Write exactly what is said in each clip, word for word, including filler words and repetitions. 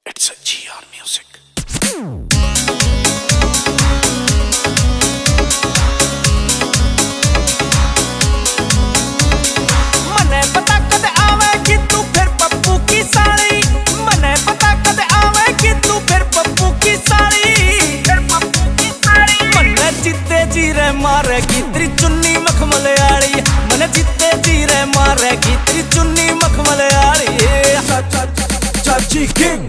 It's a G R music. मने पता कद आवे कि तू फिर पप्पू की साली। मने पता कद आवे कि तू फिर पप्पू की साली। फिर पप्पू की साली। मने जिते जी रे मारेगी तेरी चुन्नी मखमल आली। मने जिते जी रे मारेगी तेरी चुन्नी मखमल आली। Chachi King.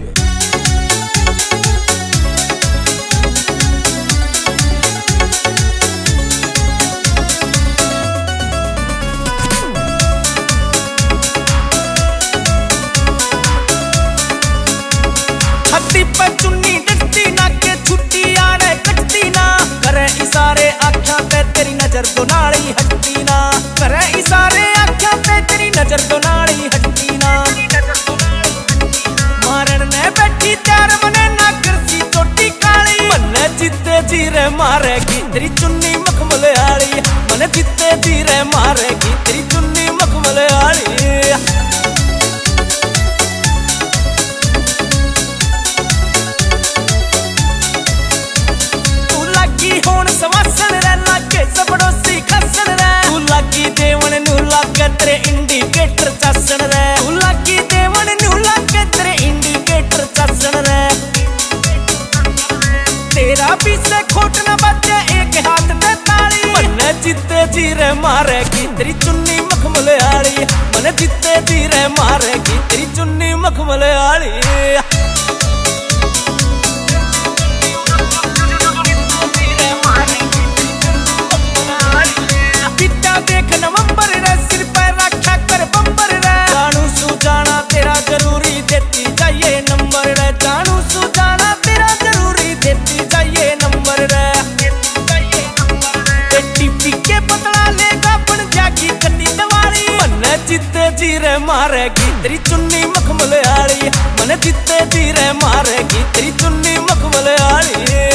हत्ती पे चुन्नी डटती ना के छुट्टी आने कटती ना। करे इशारे आँखों पे तेरी नजर तो नाली हटती ना। करे इशारे आँखों पे तेरी नजर तो नाली हटती ना। मारन ने बैठी त्यार मने ना करसी चोटी काली। मने जिते जी रे मारेगी तेरी चुन्नी मखमल आली। मने जिते जी रे मारेगी तेरी चुन्नी मखमल आली। होन सवासन रे लागे जबड़ोसी खसन रे। तू लागी देवन नू लागे तेरे इंडिकेटर चासन रे। तू लागी देवन नू लागे तेरे इंडिकेटर चासन रे। तेरा पीछे खोट न बचे एक हाथ में ताली। मने जिते जी रे मारेगी तेरी चुन्नी मखमल आली। मने जिते जी रे मारेगी तेरी चुन्नी मखमल आली। देख नवंबर रे सिर पर रखा कर बंबर रे। जानू सू जाना तेरा जरूरी देती जाइए नंबर रे। जानू सू जाना तेरा जरूरी देती जाइए नंबर रे। टीपी के पतला लेगा बन जागी कटी दवाली। मने जिते जी रे मारेगी तेरी चुन्नी मखमल आली। मने जिते जी रे मारेगी तेरी चुन्नी मखमल आली।